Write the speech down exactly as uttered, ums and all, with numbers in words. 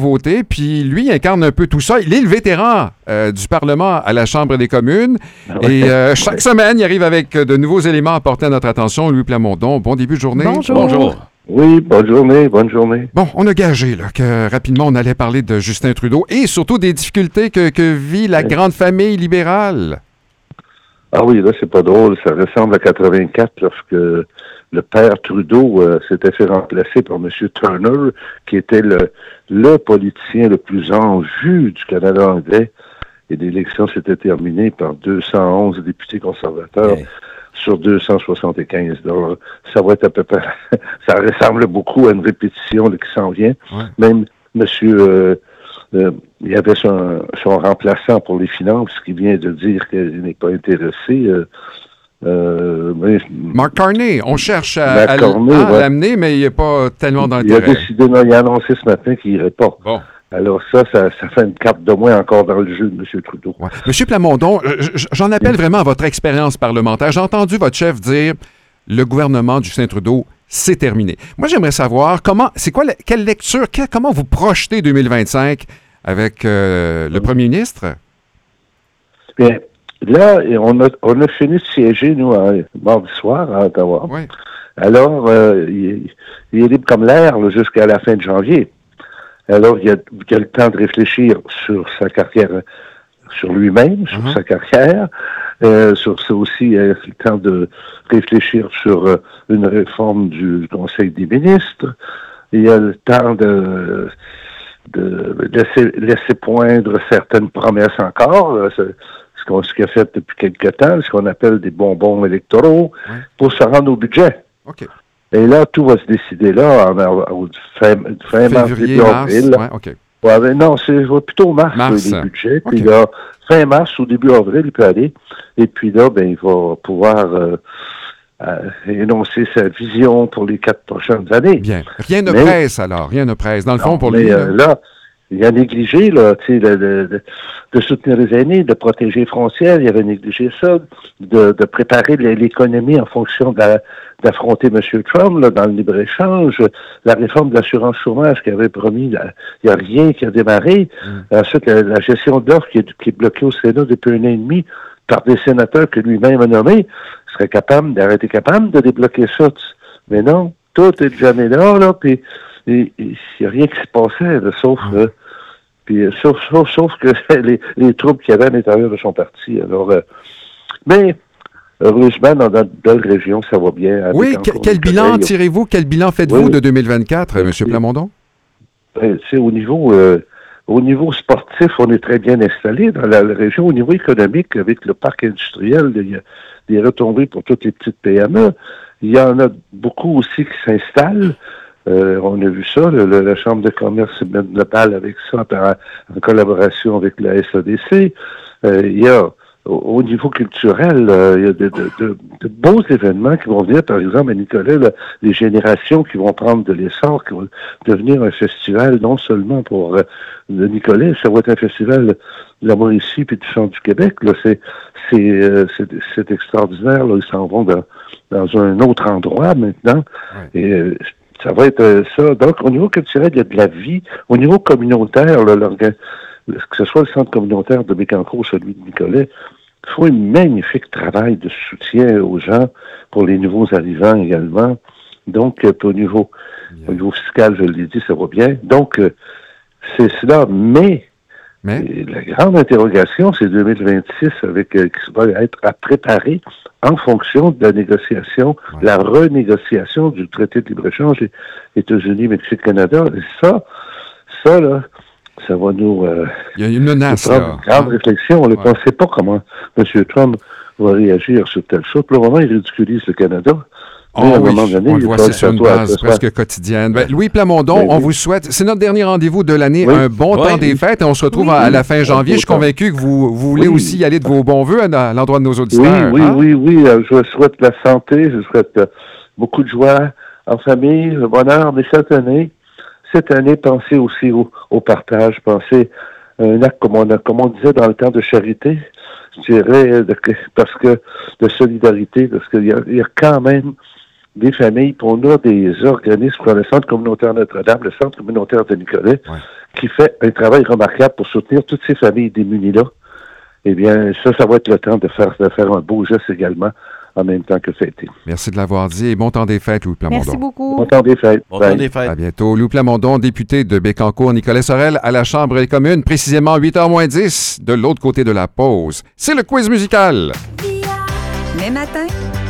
nouveautés, puis lui, il incarne un peu tout ça. Il est le vétéran euh, du Parlement à la Chambre des communes, Ouais. et euh, chaque semaine, il arrive avec de nouveaux éléments à porter à notre attention. Louis Plamondon, bon début de journée. Bonjour. Bonjour. Oui, bonne journée, bonne journée. Bon, on a gagé là, que rapidement, on allait parler de Justin Trudeau et surtout des difficultés que, que vit la grande famille libérale. Ah oui, là, c'est pas drôle. Ça ressemble à quatre-vingt-quatre lorsque le père Trudeau euh, s'était fait remplacer par M. Turner, qui était le, le politicien le plus en vue du Canada anglais. Et l'élection s'était terminée par deux cent onze députés conservateurs Ouais. sur deux cent soixante-quinze. Donc, ça va être à peu près... ça ressemble beaucoup à une répétition là, qui s'en vient. Ouais. Même M. Euh, euh, il y avait son, son remplaçant pour les finances qui vient de dire qu'il n'est pas intéressé. Euh, euh, mais, Mark Carney, on cherche à, Mark à l- Carney, à ouais. l'amener, mais il n'est pas tellement dans il a l'intérêt. décidé, non, il a annoncé ce matin qu'il n'irait pas. Bon. Alors ça, ça, ça fait une carte de moins encore dans le jeu de M. Trudeau. Ouais. Monsieur Plamondon, euh, j- j'en appelle vraiment à votre expérience parlementaire. J'ai entendu votre chef dire le gouvernement du Justin Trudeau, c'est terminé. Moi, j'aimerais savoir comment, c'est quoi, la- quelle lecture, quel- comment vous projetez deux mille vingt-cinq avec euh, le premier ministre? Bien, là, on a, on a fini de siéger, nous, à, mardi soir à Ottawa. Oui. Alors, euh, il, il est libre comme l'air là, jusqu'à la fin de janvier. Alors, il y, a, il y a le temps de réfléchir sur sa carrière, sur lui-même, sur Mhm. sa carrière. Euh, sur ça aussi, euh, le temps de réfléchir sur euh, une réforme du Conseil des ministres. Il y a le temps de, de laisser, laisser poindre certaines promesses encore. Là, c'est ce qu'on ce qu'il a fait depuis quelque temps, ce qu'on appelle des bonbons électoraux, Ouais. pour se rendre au budget. OK. Et là, tout va se décider là, en, en, en fin, fin mars, Février, début mars. avril. Ouais, OK. Ouais, mais non, c'est plutôt mars, Mars. là, les budgets. OK. Puis là, fin mars ou début avril, il peut aller. Et puis là, ben, il va pouvoir euh, euh, énoncer sa vision pour les quatre prochaines années. Bien. Rien ne Mais- presse, alors. Rien ne presse. Dans le fond, Non, pour mais lui, là, euh, là, il a négligé, là, tu sais, de, de, de, de soutenir les aînés, de protéger les frontières, il avait négligé ça, de, de préparer l'économie en fonction de la- d'affronter M. Trump là, dans le libre-échange, la réforme de l'assurance chômage qu'il avait promis, là, il n'y a rien qui a démarré. Mm. Ensuite, la, la gestion d'offres qui, est- qui est bloquée au Sénat depuis un an et demi par des sénateurs que lui-même a nommés, serait capable d'arrêter capable de débloquer ça. Mais non, tout est jamais là, là, puis il n'y a rien qui se passait, là, sauf, Mm. euh, puis, euh, sauf, sauf, sauf que les, les troubles qu'il y avait à l'intérieur de son parti. Alors, euh, mais heureusement, dans notre belle région, ça va bien. avec oui, encore que- quel des bilan collègues. tirez-vous? Quel bilan faites-vous Oui. de deux mille vingt-quatre, Oui. M. Plamondon? Ben, tu sais, au niveau euh, au niveau sportif, on est très bien installé dans la, la région. Au niveau économique, avec le parc industriel, il y a des retombées pour toutes les petites P M E. Il y en a beaucoup aussi qui s'installent. Euh, on a vu ça, le- le- la Chambre de commerce met le bal avec ça par- en collaboration avec la S A D C. Euh, il y a au, au niveau culturel, euh, il y a de, de- de- de beaux événements qui vont venir, par exemple, à Nicolet, là, les générations qui vont prendre de l'essor, qui vont devenir un festival non seulement pour euh, le Nicolet, ça va être un festival de la Mauricie puis du centre du Québec. Là, c'est, c'est, euh, c'est, c'est extraordinaire. Là, ils s'en vont dans, dans un autre endroit maintenant. Ouais. Et euh, ça va être euh, ça. Donc, au niveau culturel, il y a de la vie. Au niveau communautaire, là, l'orga- que ce soit le centre communautaire de Bécancour ou celui de Nicolet, il faut un magnifique travail de soutien aux gens pour les nouveaux arrivants également. Donc, euh, au niveau, au niveau fiscal, je l'ai dit, ça va bien. Donc, euh, c'est cela. Mais, Mais, et la grande interrogation, c'est deux mille vingt-six avec euh, qui va être à préparer en fonction de la négociation, Ouais. la renégociation du traité de libre-échange États-Unis, Mexique, Canada. Et ça, ça, là, ça va nous, euh, il y a une nous menace, prendre là. une grande Hein? réflexion. On ne Ouais. sait pas comment M. Trump va réagir sur telle chose. Pour le moment, il ridiculise le Canada. Mais Oh à un oui, moment donné, on le il voit, va c'est sur une s'asseoir- base s'asseoir- presque quotidienne. Ben, Louis Plamondon, Ben on oui. vous souhaite, c'est notre dernier rendez-vous de l'année, Oui. un bon Oui. temps des fêtes, et on se retrouve Oui. à, à la fin janvier. Un Je suis beau temps. convaincu que vous, vous voulez Oui. aussi y aller de vos bons voeux à, à l'endroit de nos Oui, auditeurs. oui, hein? oui, oui. euh, Je souhaite la santé, je souhaite euh, beaucoup de joie en famille, le bonheur. Mais cette année, cette année, pensez aussi au, au partage, pensez à un acte, comme on, a, comme on disait dans le temps de charité, je dirais, de, parce que de solidarité, parce qu'il y a, il y a quand même des familles, puis on a des organismes comme le Centre communautaire Notre-Dame, le Centre communautaire de Nicolet, ouais. qui fait un travail remarquable pour soutenir toutes ces familles démunies-là. Eh bien, ça, ça va être le temps de faire, de faire un beau geste également, en même temps que fêter. Merci de l'avoir dit et bon temps des fêtes, Louis Plamondon. Merci beaucoup. Bon temps des fêtes. Bon temps des fêtes. À bientôt. Louis Plamondon, député de Bécancour, Nicolet Sorel, à la Chambre des communes, précisément huit heures moins dix, de l'autre côté de la pause. C'est le quiz musical. Les matins,